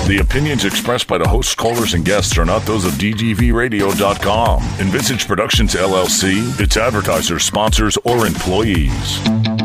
The opinions expressed by the hosts, callers, and guests are not those of DGVradio.com, Envisage Productions LLC, its advertisers, sponsors, or employees.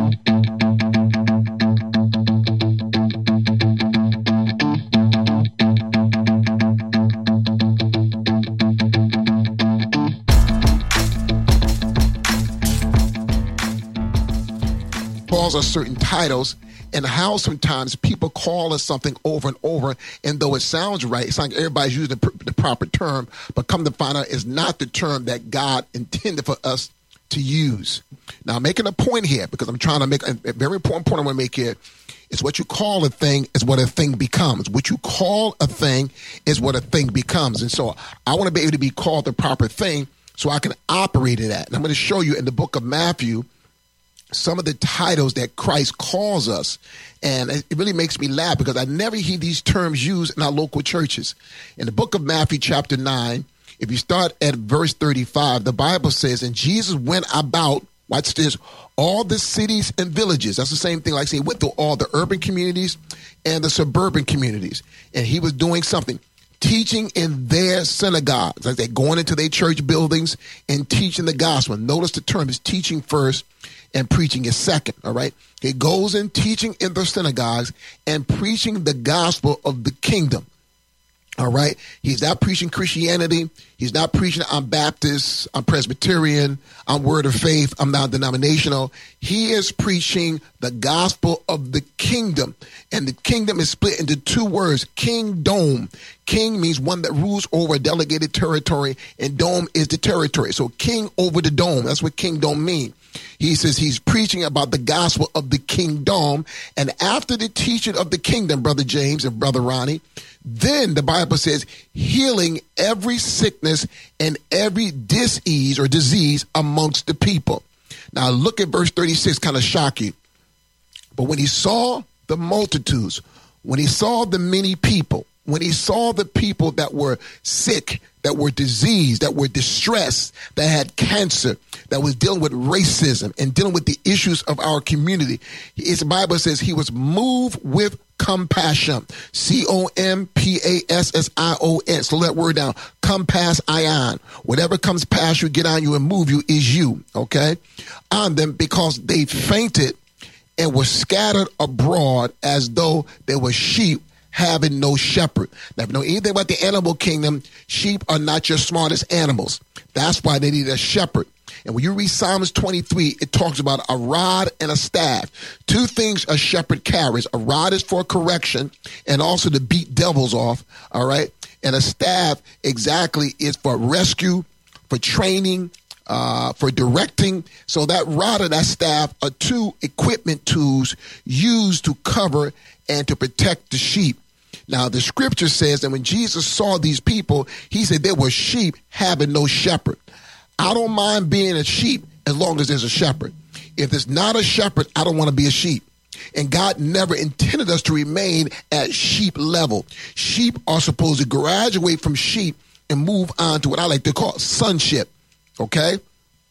Calls us certain titles, and how sometimes people call us something over and over, and though it sounds right, it's like everybody's using the proper term, but come to find out it's not the term that God intended for us to use. Now, I'm making a point here because I'm trying to make a very important point I want to make here. It's what you call a thing is what a thing becomes. What you call a thing is what a thing becomes. And so I want to be able to be called the proper thing so I can operate it at. And I'm going to show you in the book of Matthew some of the titles that Christ calls us. And it really makes me laugh because I never hear these terms used in our local churches. In the book of Matthew chapter 9, if you start at verse 35, the Bible says, and Jesus went about, watch this, all the cities and villages. That's the same thing like saying he went through all the urban communities and the suburban communities. And he was doing something, teaching in their synagogues, like they're going into their church buildings and teaching the gospel. Notice the term is teaching first and preaching is second, all right? He goes in teaching in the synagogues and preaching the gospel of the kingdom, all right? He's not preaching Christianity. He's not preaching I'm Baptist, I'm Presbyterian, I'm Word of Faith, I'm non-denominational. He is preaching the gospel of the kingdom, and the kingdom is split into two words, kingdom. King means one that rules over a delegated territory, and dome is the territory. So king over the dome, that's what kingdom means. He says he's preaching about the gospel of the kingdom. And after the teaching of the kingdom, Brother James and Brother Ronnie, then the Bible says healing every sickness and every disease or disease amongst the people. Now look at verse 36, kind of shocking. But when he saw the multitudes, when he saw the many people, when he saw the people that were sick, that were diseased, that were distressed, that had cancer, that was dealing with racism and dealing with the issues of our community, his Bible says he was moved with compassion. C-O-M-P-A-S-S-I-O-N. Slow that word down. Compassion. Whatever comes past you, get on you and move you is you, okay? On them because they fainted and were scattered abroad as though they were sheep having no shepherd. Now, if you know anything about the animal kingdom, sheep are not your smartest animals. That's why they need a shepherd. And when you read Psalms 23, it talks about a rod and a staff. Two things a shepherd carries. A rod is for correction and also to beat devils off, all right? And a staff exactly is for rescue, for training, for directing. So that rod and that staff are two equipment tools used to cover and to protect the sheep. Now, the scripture says that when Jesus saw these people, he said there were sheep having no shepherd. I don't mind being a sheep as long as there's a shepherd. If there's not a shepherd, I don't want to be a sheep. And God never intended us to remain at sheep level. Sheep are supposed to graduate from sheep and move on to what I like to call sonship. Okay?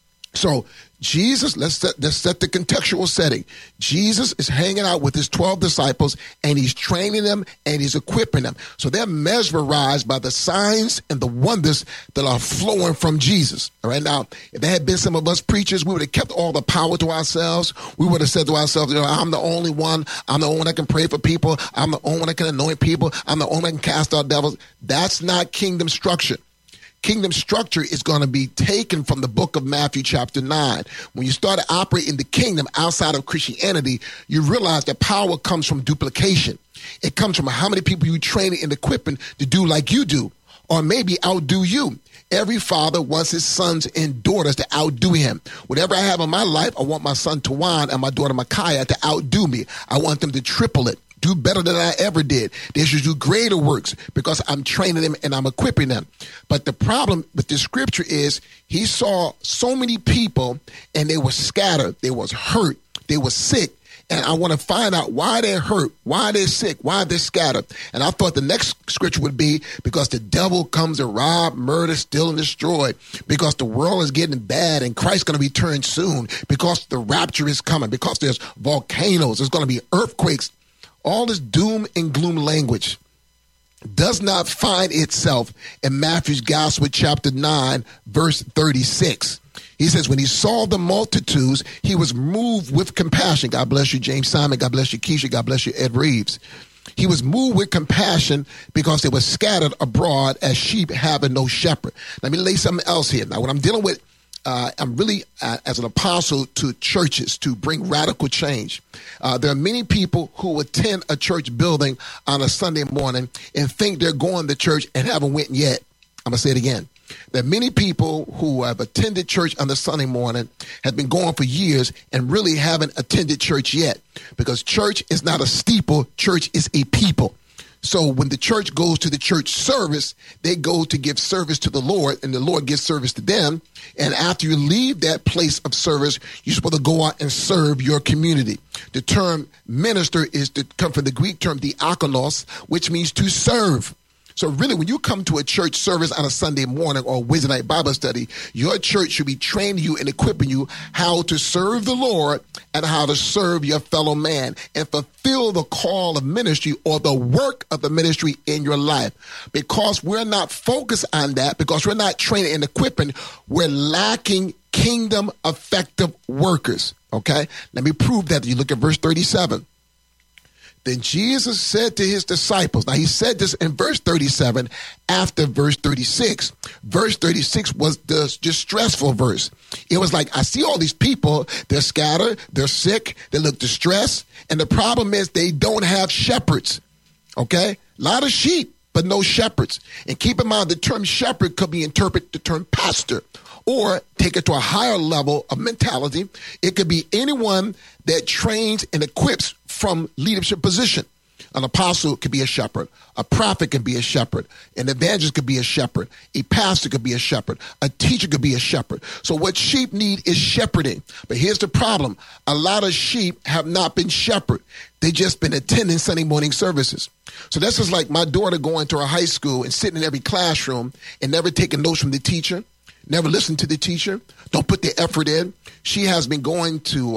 So Jesus, let's set the contextual setting. Jesus is hanging out with his 12 disciples, and he's training them, and he's equipping them. So they're mesmerized by the signs and the wonders that are flowing from Jesus. All right, now, if there had been some of us preachers, we would have kept all the power to ourselves. We would have said to ourselves, you know, I'm the only one. I'm the only one that can pray for people. I'm the only one that can anoint people. I'm the only one that can cast out devils. That's not kingdom structure. Kingdom structure is going to be taken from the book of Matthew chapter 9. When you start to operate in the kingdom outside of Christianity, you realize that power comes from duplication. It comes from how many people you train and equipping to do like you do, or maybe outdo you. Every father wants his sons and daughters to outdo him. Whatever I have in my life, I want my son Tawan and my daughter Micaiah to outdo me. I want them to triple it. Do better than I ever did. They should do greater works because I'm training them and I'm equipping them. But the problem with this scripture is he saw so many people and they were scattered. They was hurt. They were sick. And I want to find out why they're hurt, why they're sick, why they're scattered. And I thought the next scripture would be because the devil comes to rob, murder, steal, and destroy. Because the world is getting bad and Christ's going to return soon. Because the rapture is coming. Because there's volcanoes. There's going to be earthquakes. All this doom and gloom language. does not find itself in Matthew's Gospel, chapter 9, verse 36. He says, when he saw the multitudes, he was moved with compassion. God bless you, James Simon. God bless you, Keisha. God bless you, Ed Reeves. He was moved with compassion because they were scattered abroad as sheep having no shepherd. Let me lay something else here. Now, when I'm dealing with, I'm really, as an apostle to churches to bring radical change. There are many people who attend a church building on a Sunday morning and think they're going to church and haven't went yet. I'm going to say it again. There are many people who have attended church on the Sunday morning, have been going for years, and really haven't attended church yet. Because church is not a steeple, church is a people. So when the church goes to the church service, they go to give service to the Lord, and the Lord gives service to them. And after you leave that place of service, you're supposed to go out and serve your community. The term minister is to come from the Greek term diakonos, which means to serve. So really, when you come to a church service on a Sunday morning or Wednesday night Bible study, your church should be training you and equipping you how to serve the Lord and how to serve your fellow man and fulfill the call of ministry or the work of the ministry in your life. Because we're not focused on that, because we're not training and equipping, we're lacking kingdom effective workers. Okay? Let me prove that. You look at verse 37. Then Jesus said to his disciples, now he said this in verse 37 after verse 36. Verse 36 was the distressful verse. It was like, I see all these people, they're scattered, they're sick, they look distressed, and the problem is they don't have shepherds, okay? A lot of sheep, but no shepherds. And keep in mind, the term shepherd could be interpreted the term pastor, or take it to a higher level of mentality. It could be anyone that trains and equips from leadership position. An apostle could be a shepherd. A prophet could be a shepherd. An evangelist could be a shepherd. A pastor could be a shepherd. A teacher could be a shepherd. So what sheep need is shepherding. But here's the problem. A lot of sheep have not been shepherded. They just been attending Sunday morning services. So this is like my daughter going to her high school and sitting in every classroom and never taking notes from the teacher. Never listen to the teacher. Don't put the effort in. She has been going to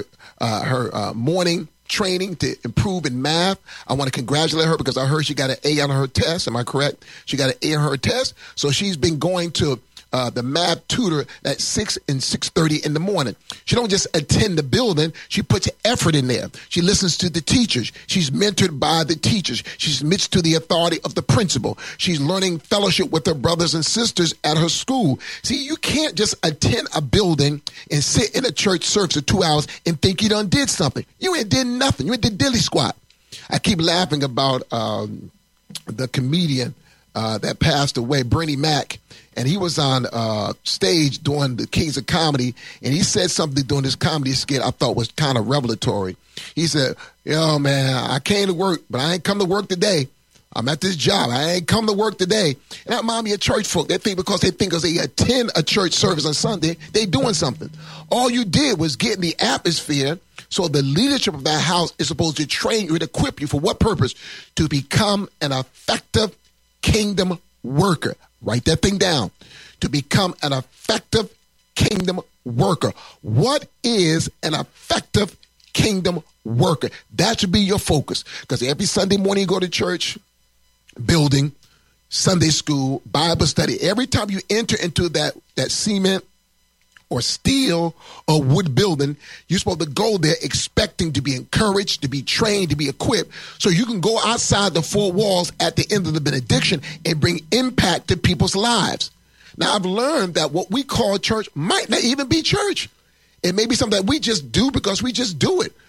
her morning training to improve in math. I want to congratulate her because I heard she got an A on her test. Am I correct? She got an A on her test. So she's been going to the math tutor at 6 and 6:30 in the morning. She don't just attend the building. She puts effort in there. She listens to the teachers. She's mentored by the teachers. She submits to the authority of the principal. She's learning fellowship with her brothers and sisters at her school. See, you can't just attend a building and sit in a church service for 2 hours and think you done did something. You ain't did nothing. You ain't did dilly squat. I keep laughing about the comedian that passed away, Bernie Mac. And he was on stage doing the Kings of Comedy, and he said something during this comedy skit I thought was kind of revelatory. He said, yo, man, I came to work, but I ain't come to work today. I'm at this job. I ain't come to work today. And that reminds me of church folk. They think because they attend a church service on Sunday, they doing something. All you did was get in the atmosphere. So the leadership of that house is supposed to train you and equip you for what purpose? To become an effective kingdom worker. Write that thing down. To become an effective kingdom worker. What is an effective kingdom worker? That should be your focus. Because every Sunday morning you go to church, building, Sunday school, Bible study, every time you enter into that cement or steel or wood building, you're supposed to go there expecting to be encouraged, to be trained, to be equipped, so you can go outside the four walls at the end of the benediction and bring impact to people's lives. Now, I've learned that what we call church might not even be church. It may be something that we just do because we just do it.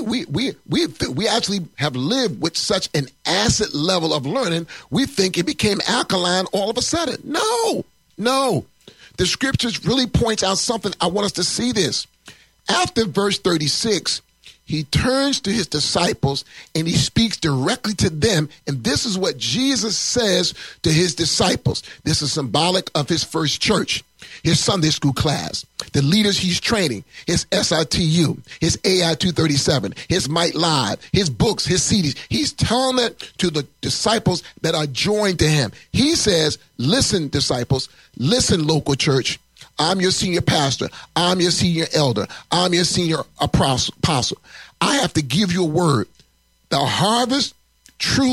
We actually have lived with such an acid level of learning, we think it became alkaline all of a sudden. No. The scriptures really points out something. I want us to see this. After verse 36, he turns to his disciples and he speaks directly to them. And this is what Jesus says to his disciples. This is symbolic of his first church, his Sunday school class, the leaders he's training, his SITU, his AI 237, his Might Live, his books, his CDs. He's telling it to the disciples that are joined to him. He says, listen, disciples, listen, local church. I'm your senior pastor. I'm your senior elder. I'm your senior apostle. I have to give you a word. The harvest truly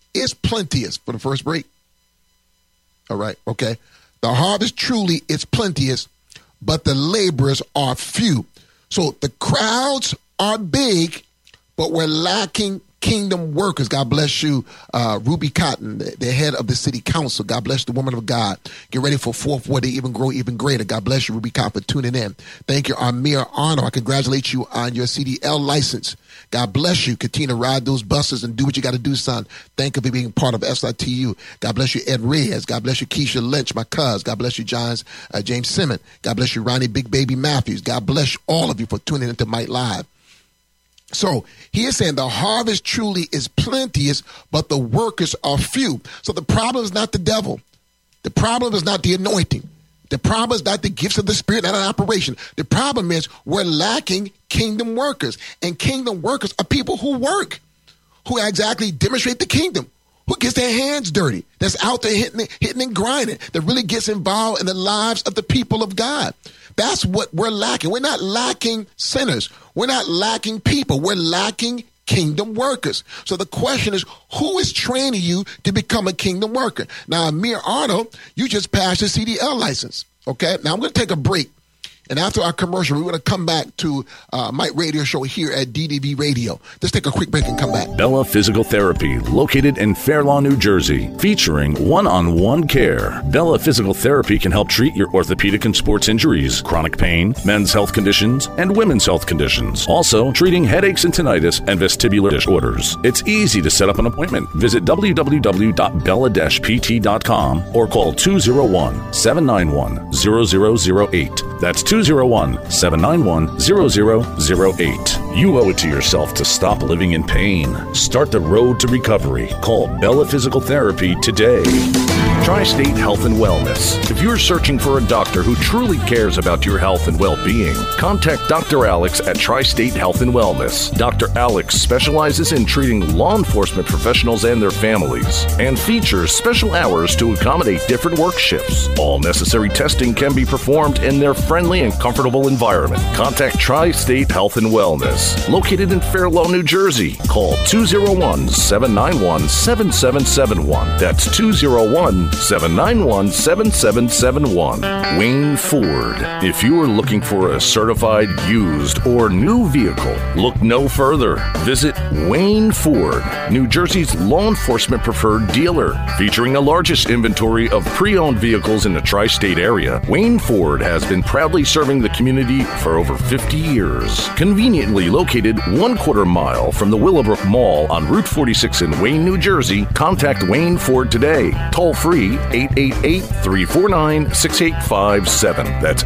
is plenteous for the first break. All right, okay. The harvest truly is plenteous, but the laborers are few. So the crowds are big, but we're lacking kingdom workers. God bless you, Ruby Cotton, the head of the city council. God bless the woman of God. Get ready for fourth where they even grow even greater. God bless you, Ruby Cotton, for tuning in. Thank you, Amir Arnold. I congratulate you on your CDL license. God bless you. Continue to ride those buses and do what you got to do, son. Thank you for being part of SITU. God bless you, Ed Reyes. God bless you, Keisha Lynch, my cuz. God bless you, James Simmons. God bless you, Ronnie Big Baby Matthews. God bless all of you for tuning into Mike Live. So he is saying the harvest truly is plenteous, but the workers are few. So the problem is not the devil. The problem is not the anointing. The problem is not the gifts of the Spirit that are in operation. The problem is we're lacking kingdom workers. And kingdom workers are people who work, who exactly demonstrate the kingdom, who gets their hands dirty, that's out there hitting and grinding, that really gets involved in the lives of the people of God. That's what we're lacking. We're not lacking sinners. We're not lacking people. We're lacking kingdom workers. So the question is, who is training you to become a kingdom worker? Now, Amir Arnold, you just passed your CDL license. Okay. Now I'm going to take a break. And after our commercial, we're going to come back to Mike Radio Show here at DDV Radio. Let's take a quick break and come back. Bella Physical Therapy, located in Fair Lawn, New Jersey, featuring one-on-one care. Bella Physical Therapy can help treat your orthopedic and sports injuries, chronic pain, men's health conditions, and women's health conditions. Also, treating headaches and tinnitus and vestibular disorders. It's easy to set up an appointment. Visit www.bella-pt.com or call 201-791-0008. That's 201-791-0008. You owe it to yourself to stop living in pain. Start the road to recovery. Call Bella Physical Therapy today. Tri-State Health and Wellness. If you're searching for a doctor who truly cares about your health and well-being, contact Dr. Alex at Tri-State Health and Wellness. Dr. Alex specializes in treating law enforcement professionals and their families and features special hours to accommodate different work shifts. All necessary testing can be performed in their friendly and comfortable environment. Contact Tri-State Health and Wellness, located in Fair Lawn, New Jersey. Call 201-791-7771. That's 201-791-7771. Wayne Ford. If you are looking for a certified used or new vehicle, look no further. Visit Wayne Ford, New Jersey's law enforcement preferred dealer. Featuring the largest inventory of pre-owned vehicles in the tri-state area, Wayne Ford has been proudly serving the community for over 50 years. Conveniently located 1/4 mile from the Willowbrook Mall on Route 46 in Wayne, New Jersey, contact Wayne Ford today. Toll free 888-349-6857. That's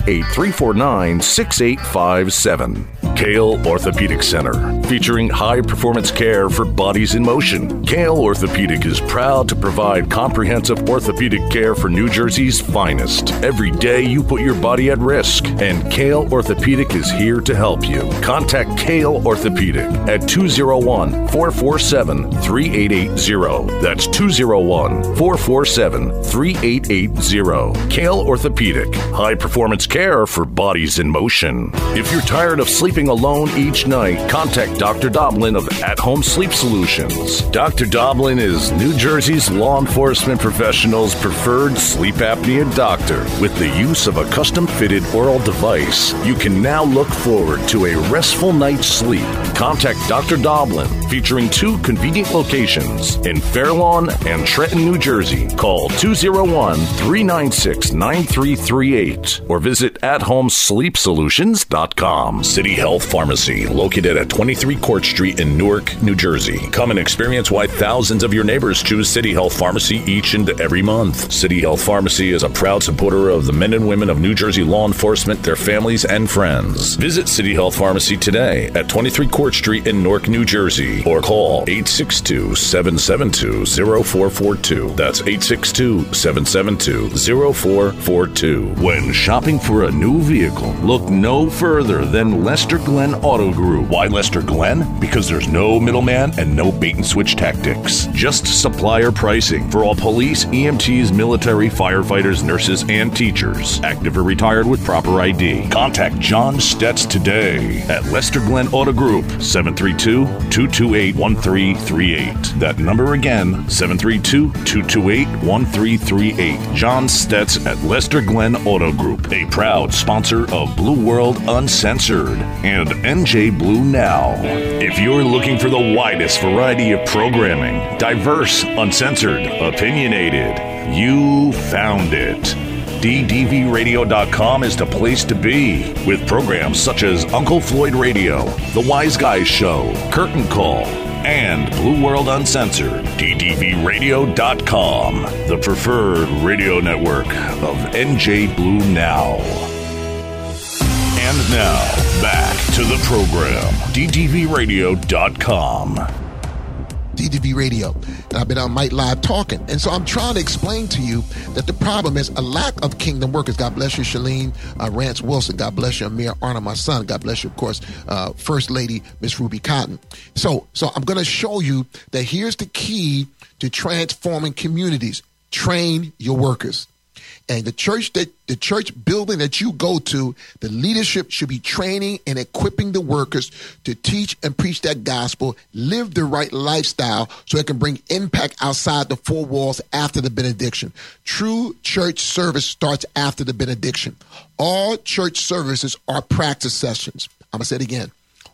888-349-6857. Kale Orthopedic Center, featuring high-performance care for bodies in motion. Kale Orthopedic is proud to provide comprehensive orthopedic care for New Jersey's finest. Every day you put your body at risk, and Kale Orthopedic is here to help you. Contact Kale Orthopedic at 201-447-3880. That's 201-447-3880. Kale Orthopedic, high-performance care for bodies in motion. If you're tired of sleeping alone each night, contact Dr. Doblin of At Home Sleep Solutions. Dr. Doblin is New Jersey's law enforcement professionals' preferred sleep apnea doctor. With the use of a custom-fitted oral device, you can now look forward to a restful night's sleep. Contact Dr. Doblin, featuring 2 convenient locations in Fair Lawn and Trenton, New Jersey. Call 201-396-9338 or visit athomesleepsolutions.com. City Health Pharmacy, located at 23 Court Street in Newark, New Jersey. Come and experience why thousands of your neighbors choose City Health Pharmacy each and every month. City Health Pharmacy is a proud supporter of the men and women of New Jersey law enforcement, their families, and friends. Visit City Health Pharmacy today at 23 Court Street in Newark, New Jersey, or call 862-772-0442. That's 862-772-0442. When shopping for a new vehicle, look no further than Lester Glen Auto Group. Why Lester Glen? Because there's no middleman and no bait and switch tactics. Just supplier pricing for all police, EMTs, military, firefighters, nurses, and teachers. Active or retired with proper ID. Contact John Stetz today at Lester Glen Auto Group, 732-228-1338. That number again, 732-228-1338. John Stetz at Lester Glen Auto Group, a proud sponsor of Blue World Uncensored and NJ Blue Now. If you're looking for the widest variety of programming, diverse, uncensored, opinionated, you found it. DDVRadio.com is the place to be, with programs such as Uncle Floyd Radio, The Wise Guys Show, Curtain Call, and Blue World Uncensored. DDVRadio.com, the preferred radio network of NJ Blue Now. And now, back to the program. DDVRadio.com. DDV Radio. And I've been on Mike Live talking. And so I'm trying to explain to you that the problem is a lack of kingdom workers. God bless you, Shalene Rance Wilson. God bless you, Amir Arnold, my son. God bless you, of course, First Lady, Miss Ruby Cotton. So I'm going to show you that here's the key to transforming communities. Train your workers. And the church building that you go to, the leadership should be training and equipping the workers to teach and preach that gospel, live the right lifestyle so it can bring impact outside the four walls after the benediction. True church service starts after the benediction. All church services are practice sessions. I'm going to say it again.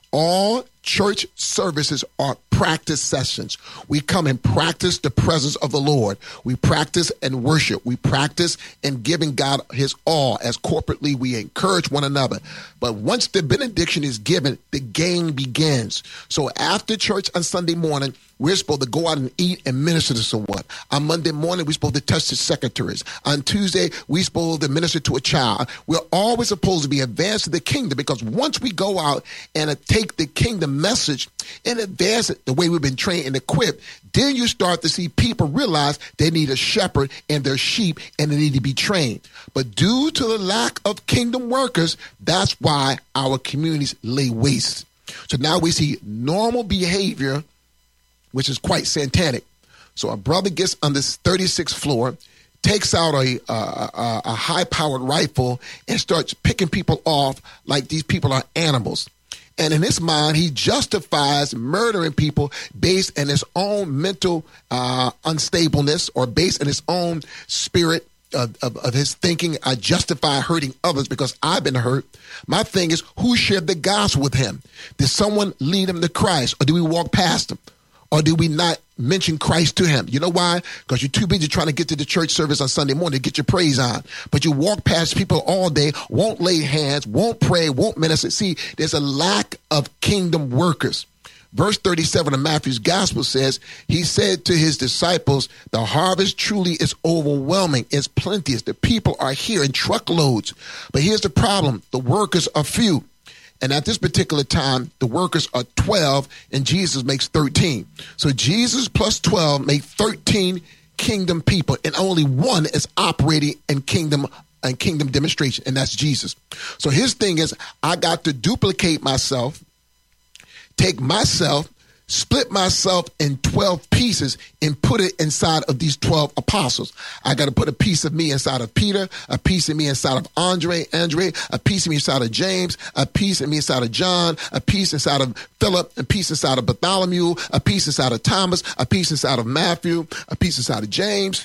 All church services are practice sessions. We come and practice the presence of the Lord. We practice and worship. We practice and giving God his all as corporately we encourage one another. But once the benediction is given, the game begins. So after church on Sunday morning, we're supposed to go out and eat and minister to someone. On Monday morning, we're supposed to touch the secretaries. On Tuesday, we're supposed to minister to a child. We're always supposed to be advanced to the kingdom, because once we go out and take the kingdom message and advance it the way we've been trained and equipped, then you start to see people realize they need a shepherd and their sheep, and they need to be trained. But due to the lack of kingdom workers, that's why our communities lay waste. So now we see normal behavior, which is quite satanic. So a brother gets on this 36th floor, takes out a high-powered rifle, and starts picking people off like these people are animals. And in his mind, he justifies murdering people based on his own mental unstableness, or based on his own spirit of his thinking. I justify hurting others because I've been hurt. My thing is, who shared the gospel with him? Did someone lead him to Christ, or do we walk past him? Or do we not mention Christ to him? You know why? Because you're too busy trying to get to the church service on Sunday morning to get your praise on. But you walk past people all day, won't lay hands, won't pray, won't minister. See, there's a lack of kingdom workers. Verse 37 of Matthew's gospel says, he said to his disciples, the harvest truly is overwhelming. It's plenteous. The people are here in truckloads. But here's the problem. The workers are few. And at this particular time, the workers are 12, and Jesus makes 13. So Jesus plus 12 make 13 kingdom people, and only one is operating in kingdom demonstration, and that's Jesus. So his thing is, I got to duplicate myself, take myself, split myself in 12 pieces, and put it inside of these 12 apostles. I got to put a piece of me inside of Peter, a piece of me inside of Andre, a piece of me inside of James, a piece of me inside of John, a piece inside of Philip, a piece inside of Bartholomew, a piece inside of Thomas, a piece inside of Matthew, a piece inside of James,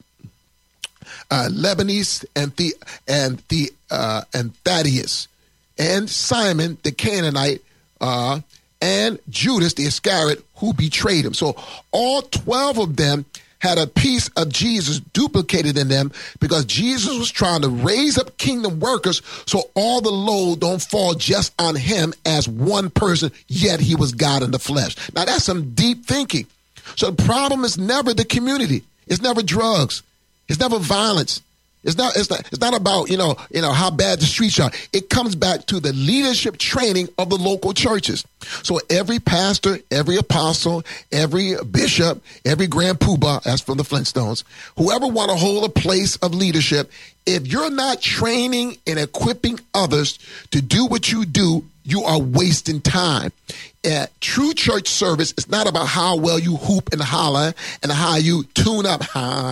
Lebanese, and Thaddeus, and Simon the Canaanite, and Judas the Iscariot, who betrayed him. So all 12 of them had a piece of Jesus duplicated in them, because Jesus was trying to raise up kingdom workers so all the load don't fall just on him as one person, yet he was God in the flesh. Now that's some deep thinking. So the problem is never the community. It's never drugs. It's never violence. It's not about, you know, how bad the streets are. It comes back to the leadership training of the local churches. So every pastor, every apostle, every bishop, every grand poobah, that's from the Flintstones, whoever want to hold a place of leadership, if you're not training and equipping others to do what you do, you are wasting time. True church service is not about how well you hoop and holler and how you tune up.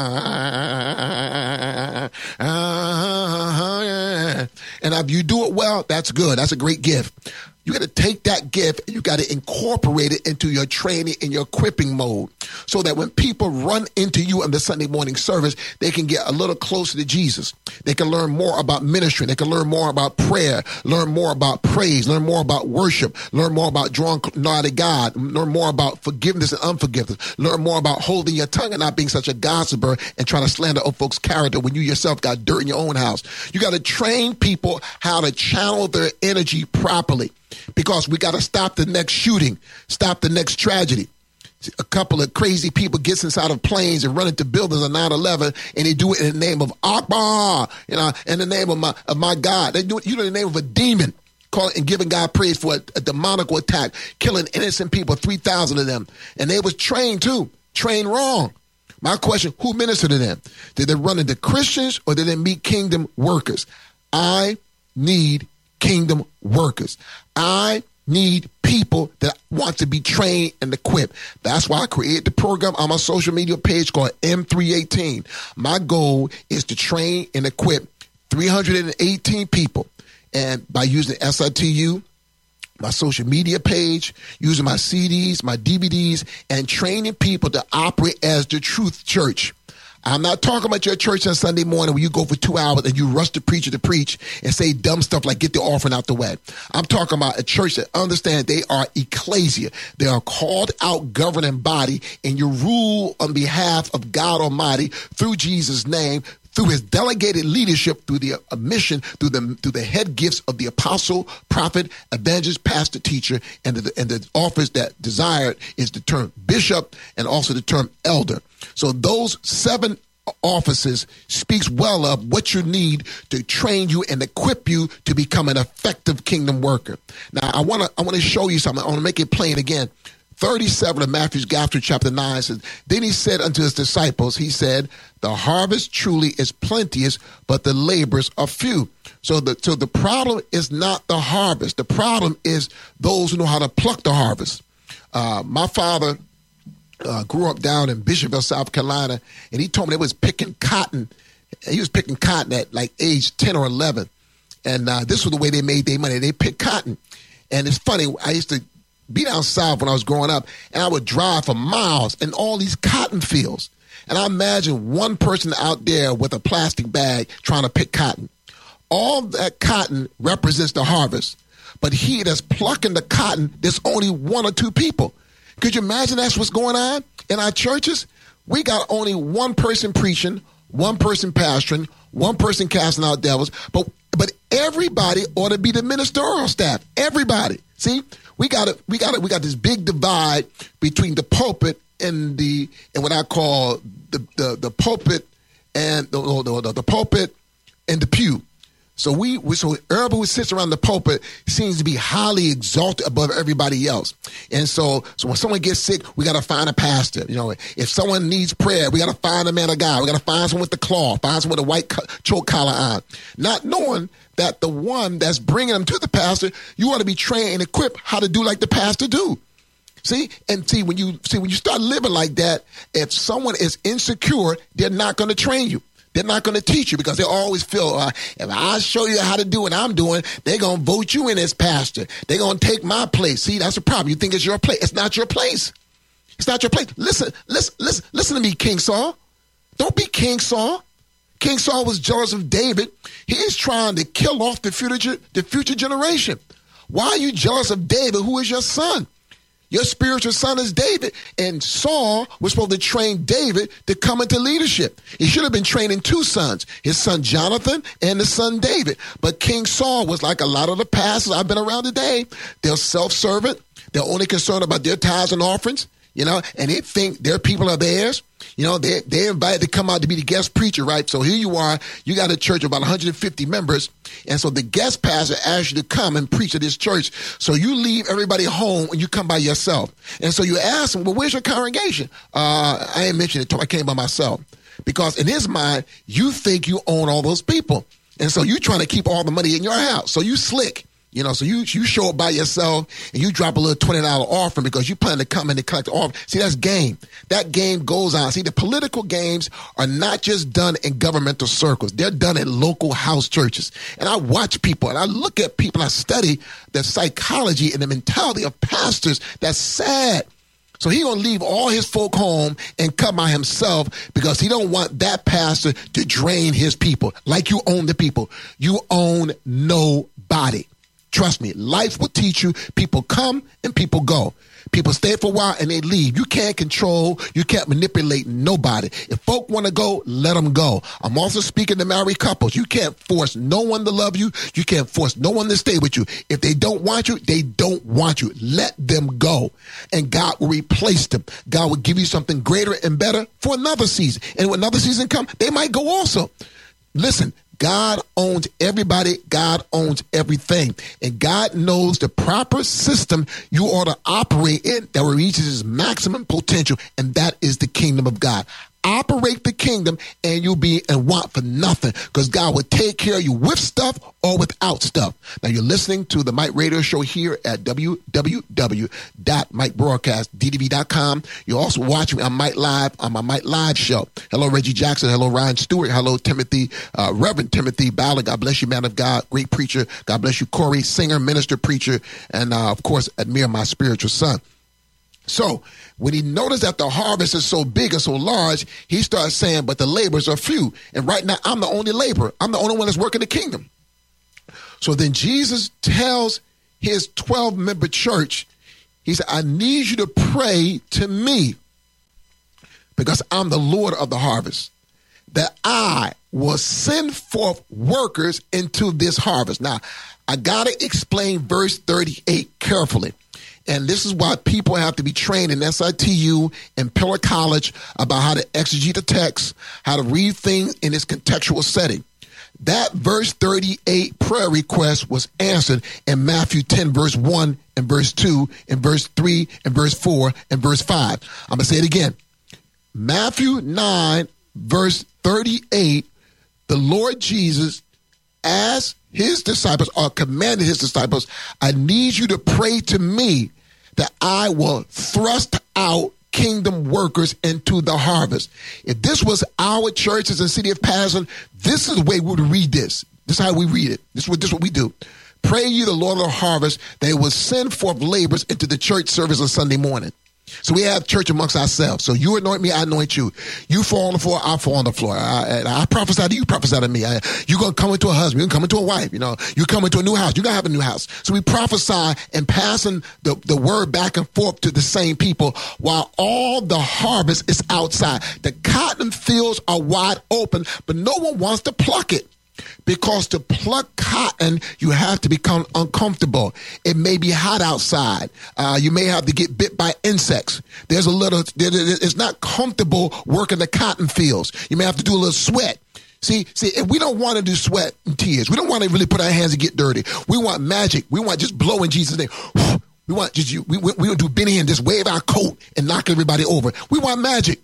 And if you do it well, that's good. That's a great gift. You got to take that gift and you got to incorporate it into your training and your equipping mode so that when people run into you in the Sunday morning service, they can get a little closer to Jesus. They can learn more about ministry. They can learn more about prayer, learn more about praise, learn more about worship, learn more about drawing nigh to God, learn more about forgiveness and unforgiveness, learn more about holding your tongue and not being such a gossiper and trying to slander other folks' character when you yourself got dirt in your own house. You got to train people how to channel their energy properly. Because we got to stop the next shooting, stop the next tragedy. A couple of crazy people gets inside of planes and run into buildings on 9/11, and they do it in the name of Akbar, in the name of my God. They do it in the name of a demon, calling and giving God praise for a demonical attack, killing innocent people, 3,000 of them. And they was trained too, trained wrong. My question, who ministered to them? Did they run into Christians or did they meet kingdom workers? I need kingdom workers. I need people that want to be trained and equipped. That's why I created the program on my social media page called M318. My goal is to train and equip 318 people. And by using SITU, my social media page, using my CDs, my DVDs, and training people to operate as the Truth Church. I'm not talking about your church on Sunday morning where you go for 2 hours and you rush the preacher to preach and say dumb stuff like get the offering out the way. I'm talking about a church that understands they are ecclesia. They are called out governing body, and you rule on behalf of God Almighty through Jesus' name, through his delegated leadership, through the mission, through the head gifts of the apostle, prophet, evangelist, pastor, teacher, and the office that desired is the term bishop and also the term elder. So those 7 offices speaks well of what you need to train you and equip you to become an effective kingdom worker. Now, I want to show you something. I want to make it plain again. 37 of Matthew's Gospel, chapter 9 says, then he said unto his disciples, he said, the harvest truly is plenteous, but the laborers are few. So the problem is not the harvest. The problem is those who know how to pluck the harvest. My father grew up down in Bishopville, South Carolina, and he told me they was picking cotton. He was picking cotton at like age 10 or 11. And this was the way they made their money. They picked cotton. And it's funny, I used to be down south when I was growing up, and I would drive for miles in all these cotton fields. And I imagine one person out there with a plastic bag trying to pick cotton. All that cotton represents the harvest. But he that's plucking the cotton, there's only 1 or 2 people. Could you imagine that's what's going on in our churches? We got only 1 person preaching, 1 person pastoring, 1 person casting out devils. But everybody ought to be the ministerial staff. Everybody. See? We got this big divide between the pulpit and what I call the pulpit and the pulpit and the pew. So everybody who sits around the pulpit seems to be highly exalted above everybody else. And so when someone gets sick, we got to find a pastor. If someone needs prayer, we got to find a man of God. We got to find someone with the cloth, find someone with a white choke collar on, not knowing that the one that's bringing them to the pastor, you want to be trained and equipped how to do like the pastor do. See, when you start living like that, if someone is insecure, they're not going to train you. They're not going to teach you because they always feel, if I show you how to do what I'm doing, they're going to vote you in as pastor. They're going to take my place. See, that's the problem. You think it's your place. It's not your place. It's not your place. Listen to me, King Saul. Don't be King Saul. King Saul was jealous of David. He is trying to kill off the future generation. Why are you jealous of David, who is your son? Your spiritual son is David. And Saul was supposed to train David to come into leadership. He should have been training 2 sons, his son Jonathan and his son David. But King Saul was like a lot of the pastors I've been around today. They're self-servant. They're only concerned about their tithes and offerings, and they think their people are theirs. They're invited to come out to be the guest preacher, right? So here you are, you got a church of about 150 members. And so the guest pastor asks you to come and preach at this church. So you leave everybody home and you come by yourself. And so you ask them, well, where's your congregation? I ain't mentioned it. I came by myself. Because in his mind, you think you own all those people. And so you're trying to keep all the money in your house. So you slick. You know, so you show up by yourself and you drop a little $20 offering because you plan to come in and collect the offering. See, that's game. That game goes on. See, the political games are not just done in governmental circles. They're done in local house churches. And I watch people and I look at people and I study the psychology and the mentality of pastors. That's sad. So he gonna leave all his folk home and come by himself because he don't want that pastor to drain his people. Like you own the people. You own nobody. Trust me, life will teach you. People come and people go. People stay for a while and they leave. You can't control, you can't manipulate nobody. If folk want to go, let them go. I'm also speaking to married couples. You can't force no one to love you. You can't force no one to stay with you. If they don't want you, they don't want you. Let them go. And God will replace them. God will give you something greater and better for another season. And when another season comes, they might go also. Listen, God owns everybody. God owns everything. And God knows the proper system you ought to operate in that will reach its maximum potential, and that is the kingdom of God. Operate the kingdom and you'll be in want for nothing because God will take care of you with stuff or without stuff. Now you're listening to the Mike Radio Show here at www.mikebroadcastddv.com. You're also watching me on Mike Live on my Mike Live show. Hello, Reggie Jackson. Hello, Ryan Stewart. Hello, Timothy, Reverend Timothy Ballard. God bless you, man of God. Great preacher. God bless you, Corey, singer, minister, preacher, and of course, Admir, my spiritual son. So when he noticed that the harvest is so big and so large, he starts saying, but the laborers are few. And right now, I'm the only laborer. I'm the only one that's working the kingdom. So then Jesus tells his 12-member church, he said, I need you to pray to me because I'm the Lord of the harvest, that I will send forth workers into this harvest. Now, I got to explain verse 38 carefully. And this is why people have to be trained in SITU and Pillar College about how to exegete the text, how to read things in its contextual setting. That verse 38 prayer request was answered in Matthew 10, verse 1 and verse 2 and verse 3 and verse 4 and verse 5. I'm going to say it again. Matthew 9, verse 38, the Lord Jesus asked his disciples or commanded his disciples, I need you to pray to me that I will thrust out kingdom workers into the harvest. If this was our churches in the city of Patterson, this is the way we would read this. This is how we read it. This is what we do. Pray ye the Lord of the harvest, that he will send forth laborers into the church service on Sunday morning. So we have church amongst ourselves. So you anoint me, I anoint you. You fall on the floor, I fall on the floor. I prophesy to you, prophesy to me. You're going to come into a husband, you're going to come into a wife. You know, you come into a new house, you're going to have a new house. So we prophesy and passing the word back and forth to the same people while all the harvest is outside. The cotton fields are wide open, but no one wants to pluck it. Because to pluck cotton, you have to become uncomfortable. It may be hot outside. You may have to get bit by insects. It's not comfortable working the cotton fields. You may have to do a little sweat. See, if we don't want to do sweat and tears, we don't want to really put our hands and get dirty. We want magic. We want just blow in Jesus' name. We want just we don't do Benny and just wave our coat and knock everybody over. We want magic.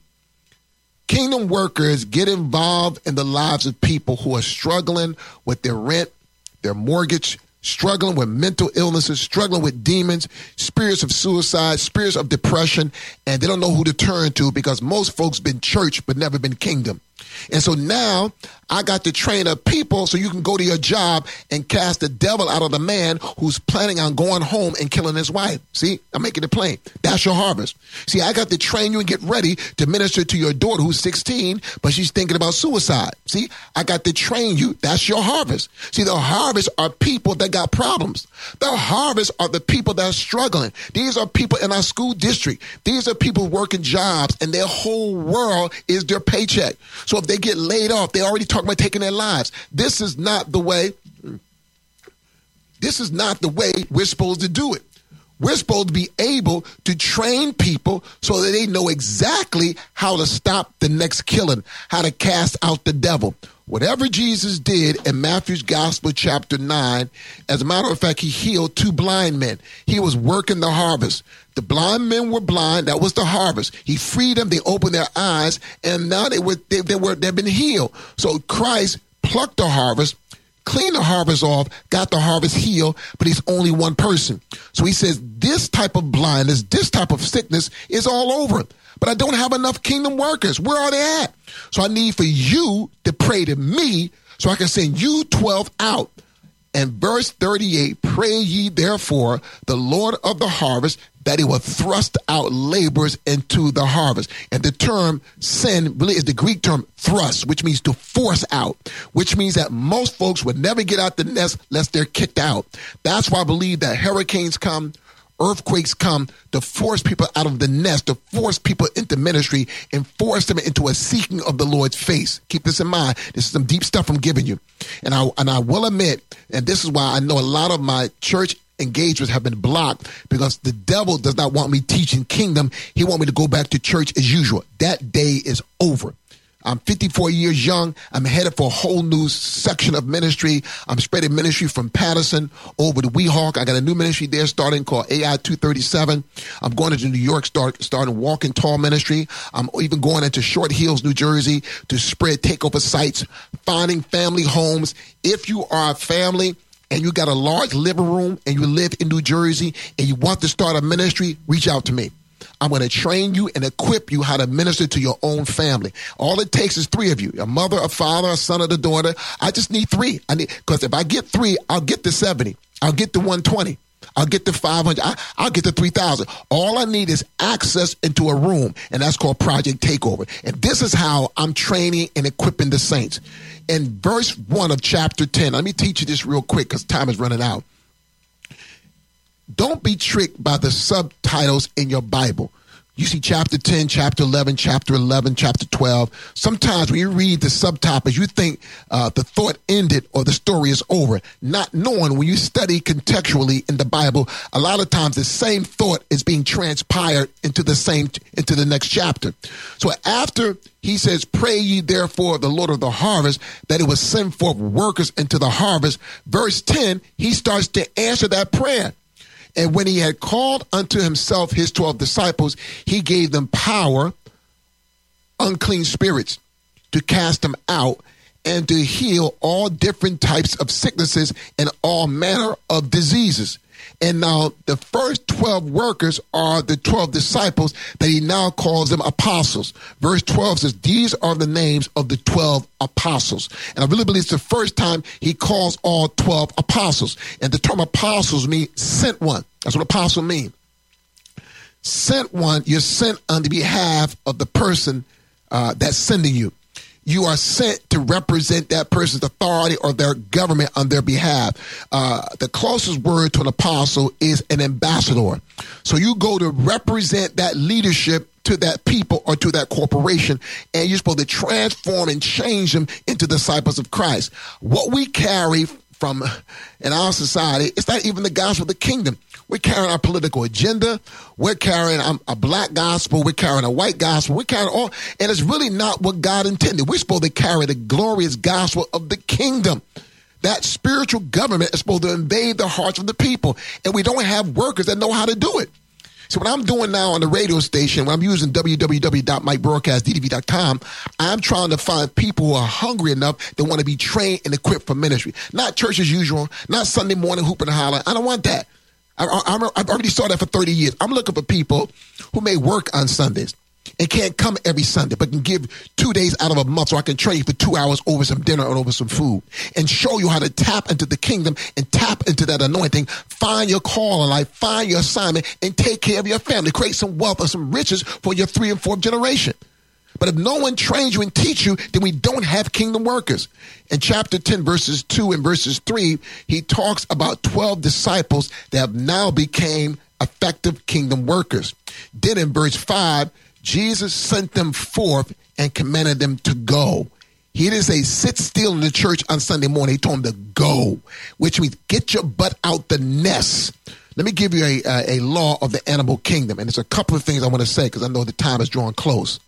Kingdom workers get involved in the lives of people who are struggling with their rent, their mortgage, struggling with mental illnesses, struggling with demons, spirits of suicide, spirits of depression, and they don't know who to turn to because most folks been church but never been kingdom. And so now I got to train up people so you can go to your job and cast the devil out of the man who's planning on going home and killing his wife. See, I'm making it plain. That's your harvest. See, I got to train you and get ready to minister to your daughter who's 16, but she's thinking about suicide. See, I got to train you. That's your harvest. See, the harvest are people that got problems. The harvest are the people that are struggling. These are people in our school district. These are people working jobs and their whole world is their paycheck. So if they get laid off, they already talk about taking their lives. This is not the way we're supposed to do it. We're supposed to be able to train people so that they know exactly how to stop the next killing, how to cast out the devil. Whatever Jesus did in Matthew's Gospel, chapter 9, as a matter of fact, he healed 2 blind men. He was working the harvest. The blind men were blind. That was the harvest. He freed them. They opened their eyes, and now they've been healed. So Christ plucked the harvest, cleaned the harvest off, got the harvest healed, but he's only one person. So he says, this type of blindness, this type of sickness is all over. But I don't have enough kingdom workers. Where are they at? So I need for you to pray to me so I can send you 12 out. And verse 38, pray ye therefore the Lord of the harvest that he will thrust out laborers into the harvest. And the term send really is the Greek term thrust, which means to force out, which means that most folks would never get out the nest unless they're kicked out. That's why I believe that hurricanes come, earthquakes come to force people out of the nest, to force people into ministry and force them into a seeking of the Lord's face. Keep this in mind. This is some deep stuff I'm giving you. And I will admit, and this is why I know a lot of my church engagements have been blocked, because the devil does not want me teaching kingdom. He wants me to go back to church as usual. That day is over. I'm 54 years young. I'm headed for a whole new section of ministry. I'm spreading ministry from Patterson over to Weehawk. I got a new ministry there starting called AI 237. I'm going into New York, starting Walking Tall ministry. I'm even going into Short Hills, New Jersey to spread takeover sites, finding family homes. If you are a family and you got a large living room and you live in New Jersey and you want to start a ministry, reach out to me. I'm going to train you and equip you how to minister to your own family. All it takes is 3 of you, a mother, a father, a son, or a daughter. I just need 3. Because if I get 3, I'll get the 70. I'll get the 120. I'll get the 500. I'll get the 3,000. All I need is access into a room, and that's called Project Takeover. And this is how I'm training and equipping the saints. In verse 1 of chapter 10, let me teach you this real quick because time is running out. Don't be tricked by the subtitles in your Bible. You see chapter 10, chapter 11, chapter 11, chapter 12. Sometimes when you read the subtitles, you think the thought ended or the story is over. Not knowing when you study contextually in the Bible, a lot of times the same thought is being transpired into the next chapter. So after he says, pray ye therefore the Lord of the harvest, that it will send forth workers into the harvest. Verse 10, he starts to answer that prayer. And when he had called unto himself his 12 disciples, he gave them power, unclean spirits, to cast them out and to heal all different types of sicknesses and all manner of diseases. And now the first 12 workers are the 12 disciples that he now calls them apostles. Verse 12 says, these are the names of the 12 apostles. And I really believe it's the first time he calls all 12 apostles. And the term apostles means sent one. That's what apostle means. Sent one, you're sent on the behalf of the person that's sending you. You are sent to represent that person's authority or their government on their behalf. The closest word to an apostle is an ambassador. So you go to represent that leadership to that people or to that corporation, and you're supposed to transform and change them into disciples of Christ. What we carry from in our society, it's not even the gospel of the kingdom. We're carrying our political agenda. We're carrying a black gospel. We're carrying a white gospel. We're carrying all, and it's really not what God intended. We're supposed to carry the glorious gospel of the kingdom. That spiritual government is supposed to invade the hearts of the people, and we don't have workers that know how to do it. So what I'm doing now on the radio station, when I'm using www.mikebroadcastdtv.com, I'm trying to find people who are hungry enough that want to be trained and equipped for ministry. Not church as usual, not Sunday morning hooping and hollering. I don't want that. I've already started that for 30 years. I'm looking for people who may work on Sundays and can't come every Sunday, but can give 2 days out of a month so I can train you for 2 hours over some dinner and over some food and show you how to tap into the kingdom and tap into that anointing, find your call in life, find your assignment, and take care of your family, create some wealth or some riches for your 3rd and 4th generation. But if no one trains you and teach you, then we don't have kingdom workers. In chapter 10, verses 2 and verses 3, he talks about 12 disciples that have now became effective kingdom workers. Then in verse 5, Jesus sent them forth and commanded them to go. He didn't say sit still in the church on Sunday morning. He told them to go, which means get your butt out the nest. Let me give you a law of the animal kingdom. And there's a couple of things I want to say because I know the time is drawing close.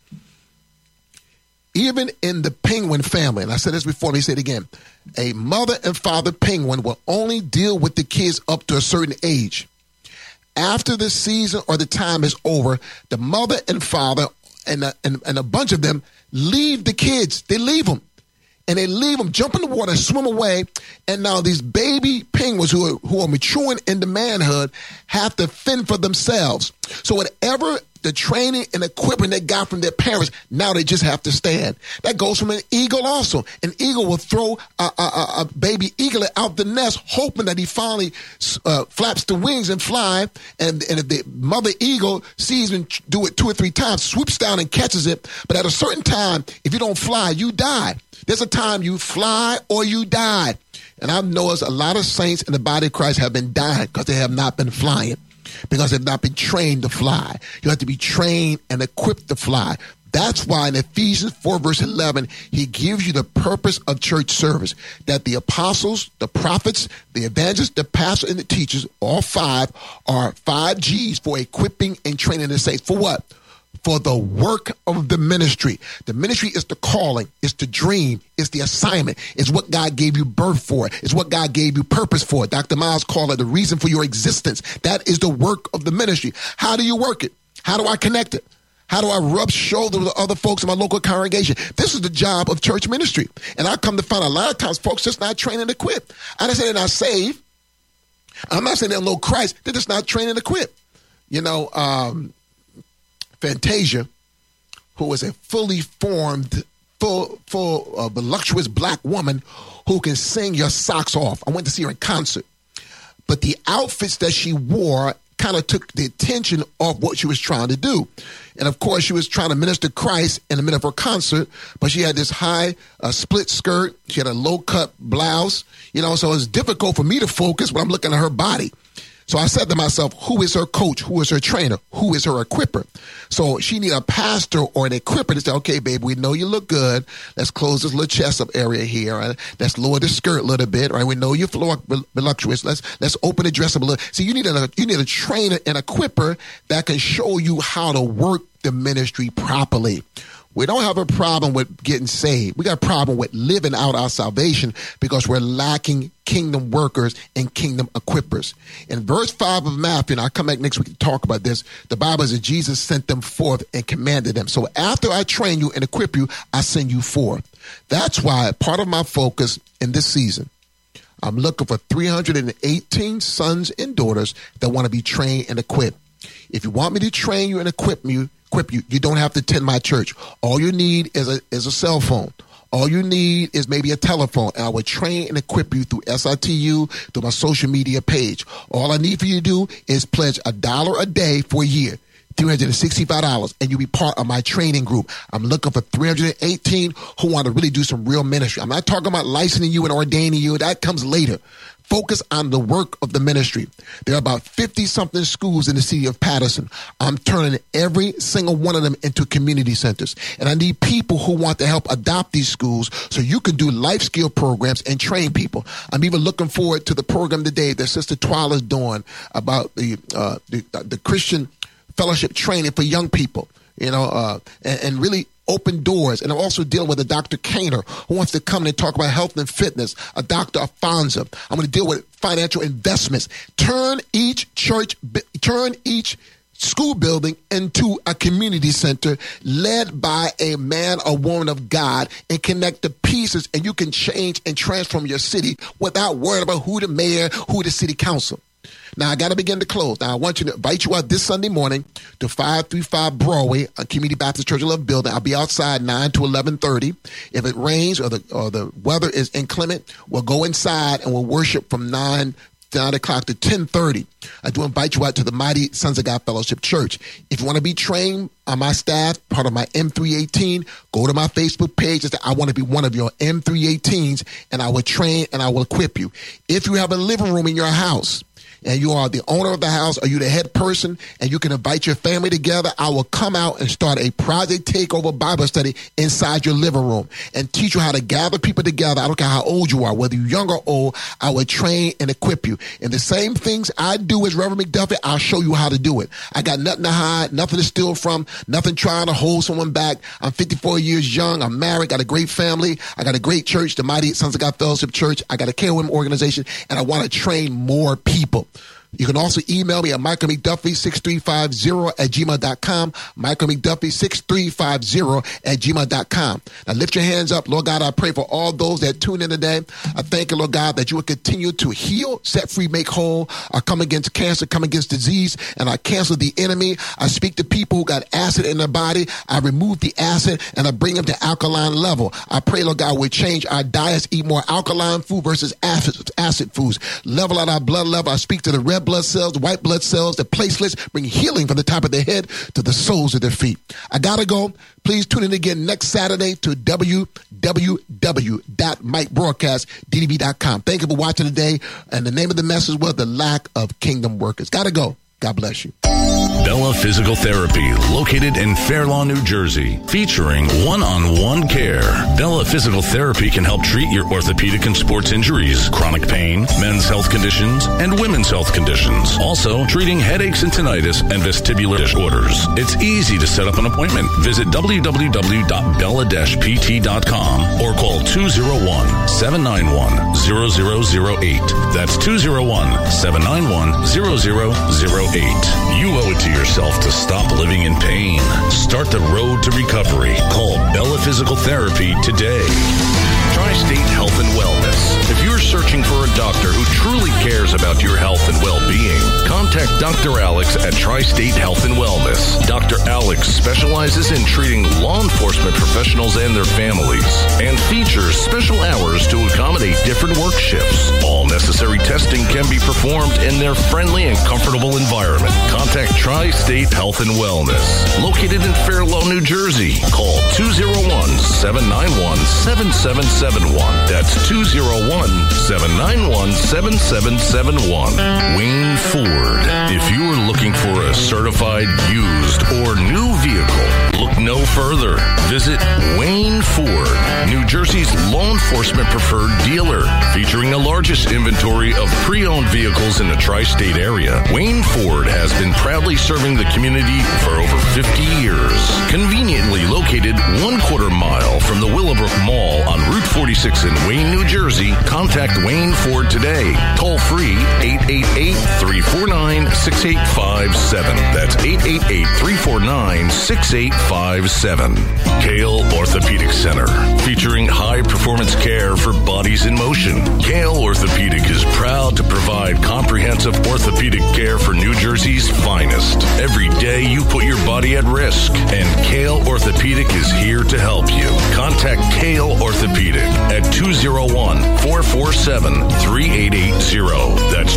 Even in the penguin family, and I said this before, let me say it again, a mother and father penguin will only deal with the kids up to a certain age. After the season or the time is over, the mother and father and a bunch of them leave the kids. They leave them. and they leave them, jump in the water, and swim away. And now these baby penguins who are maturing into manhood have to fend for themselves. So whatever the training and equipment they got from their parents, now they just have to stand. That goes from an eagle also. An eagle will throw a baby eaglet out the nest, hoping that he finally flaps the wings and fly. And if the mother eagle sees him do it 2 or 3 times, swoops down and catches it. But at a certain time, if you don't fly, you die. There's a time you fly or you die. And I've noticed a lot of saints in the body of Christ have been dying because they have not been flying, because they've not been trained to fly. You have to be trained and equipped to fly. That's why in Ephesians 4, verse 11, he gives you the purpose of church service, that the apostles, the prophets, the evangelists, the pastors, and the teachers, all 5 are 5 G's for equipping and training the saints. For what? For the work of the ministry. The ministry is the calling, it's the dream, it's the assignment, it's what God gave you birth for, it's what God gave you purpose for. Dr. Miles called it the reason for your existence. That is the work of the ministry. How do you work it? How do I connect it? How do I rub shoulders with other folks in my local congregation? This is the job of church ministry. And I come to find a lot of times folks just not trained and equipped. I don't say they're not saved. I'm not saying they don't know Christ. They're just not trained and equipped. You know, Fantasia, who is a fully formed, full voluptuous black woman who can sing your socks off. I went to see her in concert. But the outfits that she wore kind of took the attention off what she was trying to do. And of course, she was trying to minister Christ in the middle of her concert, but she had this high split skirt. She had a low-cut blouse, you know, so it was difficult for me to focus when I'm looking at her body. So I said to myself, who is her coach? Who is her trainer? Who is her equipper? So she need a pastor or an equipper to say, okay, babe, we know you look good. Let's close this little chest up area here. Right? Let's lower the skirt a little bit. Right? We know you're voluptuous. Let's open the dress up a little. See, you need a trainer and equipper that can show you how to work the ministry properly. We don't have a problem with getting saved. We got a problem with living out our salvation because we're lacking kingdom workers and kingdom equippers. In verse 5 of Matthew, and I'll come back next week to talk about this, the Bible says Jesus sent them forth and commanded them. So after I train you and equip you, I send you forth. That's why part of my focus in this season, I'm looking for 318 sons and daughters that want to be trained and equipped. If you want me to train you and equip you, you don't have to attend my church. All you need is a cell phone. All you need is maybe a telephone, and I will train and equip you through SITU, through my social media page. All I need for you to do is pledge $1 a day for a year, $365, and you'll be part of my training group. I'm looking for 318 who want to really do some real ministry. I'm not talking about licensing you and ordaining you. That comes later. Focus on the work of the ministry. There are about 50-something schools in the city of Patterson. I'm turning every single one of them into community centers. And I need people who want to help adopt these schools so you can do life skill programs and train people. I'm even looking forward to the program today that Sister Twyla's doing about the Christian fellowship training for young people, you know, and really open doors. And I'm also dealing with a Dr. Kainer who wants to come and talk about health and fitness, a Dr. Afonso. I'm going to deal with financial investments. Turn each school building into a community center led by a man or woman of God and connect the pieces, and you can change and transform your city without worrying about who the mayor, who the city council. Now, I got to begin to close. Now, I want you to invite you out this Sunday morning to 535 Broadway, a Community Baptist Church of Love building. I'll be outside 9 to 11:30. If it rains or the weather is inclement, we'll go inside and we'll worship from 9 o'clock to 10:30. I do invite you out to the Mighty Sons of God Fellowship Church. If you want to be trained on my staff, part of my M318, go to my Facebook page and say, I want to be one of your M318s, and I will train and I will equip you. If you have a living room in your house, and you are the owner of the house, or you the head person, and you can invite your family together, I will come out and start a Project Takeover Bible study inside your living room and teach you how to gather people together. I don't care how old you are, whether you're young or old, I will train and equip you. And the same things I do as Reverend McDuffie, I'll show you how to do it. I got nothing to hide, nothing to steal from, nothing trying to hold someone back. I'm 54 years young. I'm married, got a great family. I got a great church, the Mighty Sons of God Fellowship Church. I got a KOM organization, and I want to train more people. You can also email me at michaelmcduffie6350@gmail.com, michaelmcduffie6350@gmail.com. Now lift your hands up. Lord God, I pray for all those that tune in today. I thank you, Lord God, that you will continue to heal, set free, make whole. I come against cancer, come against disease, and I cancel the enemy. I speak to people who got acid in their body. I remove the acid, and I bring them to alkaline level. I pray, Lord God, we change our diets, eat more alkaline food versus acid foods. Level out our blood level. I speak to the red blood cells, the white blood cells, the platelets, bring healing from the top of their head to the soles of their feet. I gotta go. Please tune in again next Saturday to www.mikebroadcastdv.com. Thank you for watching today. And the name of the message was The Lack of Kingdom Workers. Gotta go. God bless you. Bella Physical Therapy, located in Fair Lawn, New Jersey, featuring one-on-one care. Bella Physical Therapy can help treat your orthopedic and sports injuries, chronic pain, men's health conditions, and women's health conditions. Also, treating headaches and tinnitus and vestibular disorders. It's easy to set up an appointment. Visit www.bella-pt.com or call 201-791-0008. That's 201-791-0008. You owe it to yourself to stop living in pain. Start the road to recovery. Call Bella Physical Therapy today. Tri-State Health and Wellness. If you're searching for a doctor who truly cares about your health and well-being, contact Dr. Alex at Tri-State Health and Wellness. Dr. Alex specializes in treating law enforcement professionals and their families and features special hours to accommodate different work shifts. All necessary testing can be performed in their friendly and comfortable environment. Contact Tri-State Health and Wellness, located in Fair Lawn, New Jersey. Call 201-791-7771. That's 201-791-7771. Wayne Ford. If you are looking for a certified used or new vehicle, look no further. Visit Wayne Ford, New Jersey's law enforcement preferred dealer, featuring the largest inventory of pre-owned vehicles in the tri-state area. Wayne Ford has been proudly serving the community for over 50 years. Conveniently located 1/4 mile from the Willowbrook Mall on Route 46 in Wayne, New Jersey, contact Wayne Ford today. Toll free 888-349-6857. That's 888-349-6857. Kale Orthopedic Center, featuring high-performance care for bodies in motion. Kale Orthopedic is proud to provide comprehensive orthopedic care for New Jersey's finest. Every day you put your body at risk, and Kale Orthopedic is here to help you. Contact Kale Orthopedic at 201-447-3880. That's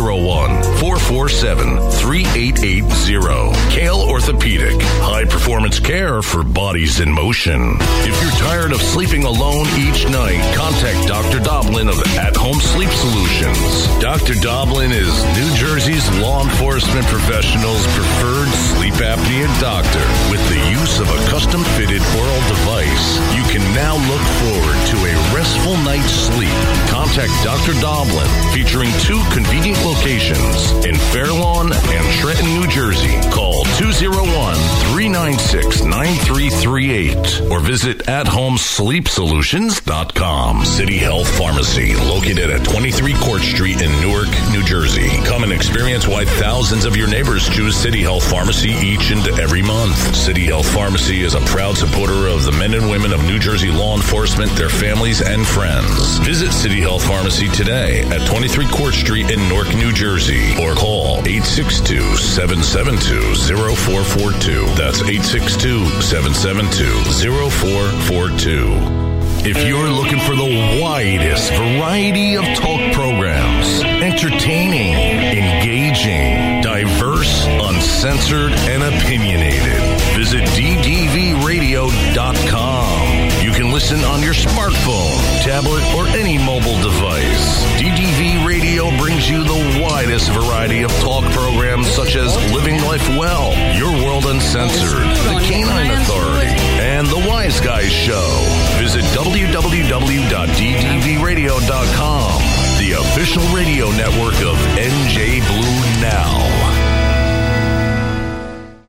201-447-3880. Kale Orthopedic, high-performance care for bodies in motion. If you're tired of sleeping alone each night, contact Dr. Doblin of At Home Sleep Solutions. Dr. Doblin is New Jersey's law enforcement professionals' preferred sleep apnea doctor. With the use of a custom-fitted oral device, you can now look forward to a restful night's sleep. Contact Dr. Doblin, featuring 2 convenient locations in Fair Lawn and Trenton, New Jersey. Call 201-396-9338 or visit athomesleepsolutions.com. City Health Pharmacy, located at 23 Court Street in Newark, New Jersey. Come and experience why thousands of your neighbors choose City Health Pharmacy each and every month. City Health Pharmacy is a proud supporter of the men and women of New Jersey law enforcement, their families, and friends. Visit City Health Pharmacy today at 23 Court Street in Newark, New Jersey, or call 862-772-0442. That's 862-772-0442. If you're looking for the widest variety of talk programs, entertaining, engaging, diverse, uncensored, and opinionated, visit ddvradio.com. You can listen on your smartphone, tablet, or any mobile device. DDV Radio brings you the widest variety of talk programs such as Living Life Well, Your World Uncensored, The Canine Authority, and The Wise Guys Show. Visit www.ddvradio.com, the official radio network of NJ Blue